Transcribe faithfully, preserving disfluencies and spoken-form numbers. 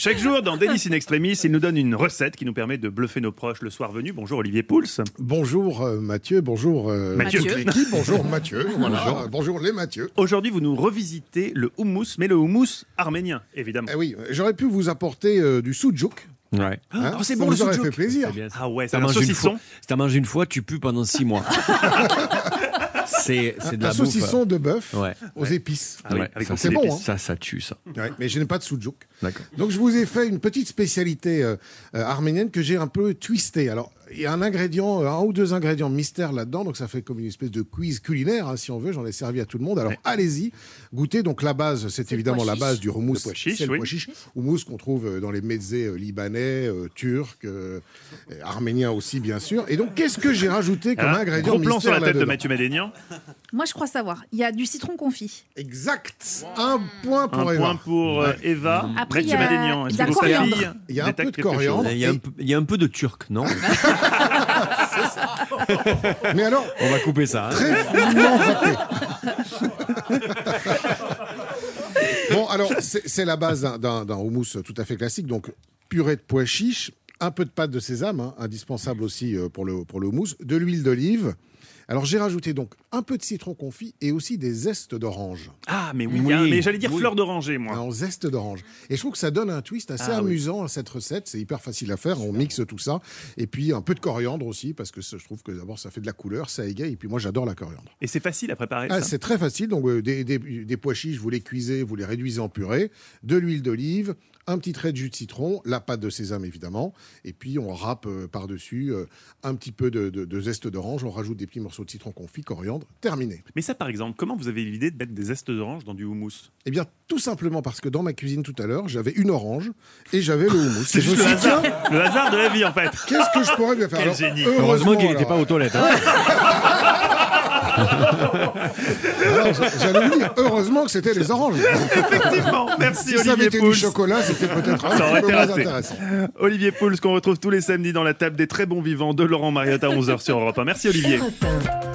Chaque jour, dans Délices in Extremis, il nous donne une recette qui nous permet de bluffer nos proches le soir venu. Bonjour Olivier Pouls. Bonjour euh, Mathieu, bonjour euh, Mathieu. toute l'équipe, bonjour Mathieu, voilà, bonjour. bonjour les Mathieu. Aujourd'hui, vous nous revisitez le houmous, mais le houmous arménien, évidemment. Eh oui, j'aurais pu vous apporter euh, du soudjouk. Ouais. Hein, Oh, c'est ça bon, vous le aurait soudjouk. fait plaisir. C'est bien, ça. Ah ouais, c'est T'as un mangé une saucisson. fois- Si t'as mangé une fois, tu pues pendant six mois. c'est c'est de Un la saucisson bouffe. de bœuf Ouais. aux épices. Ah oui, Ouais, avec ça, beaucoup c'est bon, d'épices. hein. Ça, ça tue, ça. Ouais, mais je n'ai pas de soudjouk. D'accord. Donc je vous ai fait une petite spécialité euh, euh, arménienne que j'ai un peu twistée. Alors il y a un ingrédient, euh, un ou deux ingrédients mystères là-dedans, donc ça fait comme une espèce de quiz culinaire, hein, si on veut. J'en ai servi à tout le monde. Alors Ouais. allez-y, goûtez. Donc la base, c'est le évidemment pois la chiche. base du houmous. Le pois chiche, C'est le oui. pois chiche. Houmous qu'on trouve euh, dans les mezzés euh, libanais, euh, turcs, euh, euh, arméniens aussi bien sûr. Et donc qu'est-ce que j'ai rajouté comme Ah, ingrédient gros plan sur mystère la tête de là-dedans? Mathieu Madénian. Moi, je crois savoir. Il y a du citron confit. Exact. Un point pour Un Eva. point pour euh, Eva. Après, il y Mathieu a Madénian. Est-ce de la que ta coriandre. fille Il y a un détecte peu de quelque chose coriandre. Il y, a un peu, il y a un peu de turc, non? Mais alors, On va couper ça. hein. très finement râpé. Bon, alors, c'est c'est la base d'un- d'un d'un houmous tout à fait classique. Donc, purée de pois chiches, un peu de pâte de sésame, hein, indispensable aussi euh, pour le, pour le houmous, de l'huile d'olive. Alors, j'ai rajouté donc un peu de citron confit et aussi des zestes d'orange. Ah, mais oui, Oui. il y a- mais j'allais dire Oui. fleur d'oranger, moi. En zeste d'orange. Et je trouve que ça donne un twist assez Ah oui. amusant à cette recette. C'est hyper facile à faire. On mixe tout ça. Et puis, un peu de coriandre aussi, parce que ça- je trouve que d'abord, ça fait de la couleur, ça égaye. Et puis, moi, j'adore la coriandre. Et c'est facile à préparer, Ah, ça. c'est très facile. Donc, euh, des, des- des pois chiches, vous les cuisez, vous les réduisez en purée, de l'huile d'olive, un petit trait de jus de citron, la pâte de sésame évidemment, et puis on râpe euh, par-dessus euh, un petit peu de, de- de zeste d'orange, on rajoute des petits morceaux de citron confit, coriandre, terminé. Mais ça, par exemple, comment vous avez eu l'idée de mettre des zestes d'orange dans du houmous? Eh bien, tout simplement parce que dans ma cuisine tout à l'heure, j'avais une orange et j'avais le houmous. C'est Et je juste me le suis dit, hasard, tiens, le hasard de la vie, en fait. qu'est-ce que je pourrais bien faire? Quel Alors, génie. Heureusement qu'il alors, n'était pas aux toilettes. hein. alors, j'allais vous dire, heureusement que c'était les oranges. Effectivement. Merci, Si ça avait Olivier été du Pouls. chocolat, c'était peut-être un Ça aurait petit peu été moins raté. intéressant. Olivier Pouls, qu'on retrouve tous les samedis dans la table des très bons vivants de Laurent Mariotte à onze heures sur Europe un. Merci, Olivier. Europe un.